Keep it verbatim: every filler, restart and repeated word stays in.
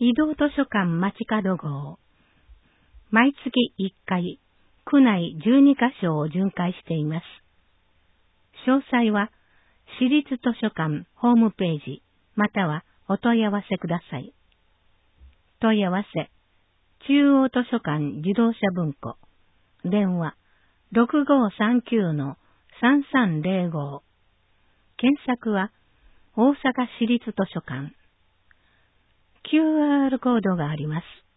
移動図書館街角号。毎月いっかい、区内じゅうにカ所を巡回しています。詳細は、市立図書館ホームページ、またはお問い合わせください。問い合わせ、中央図書館自動車文庫。電話、ろくごーさんきゅうのさんさんぜろご。検索は、大阪市立図書館。キューアール コードがあります。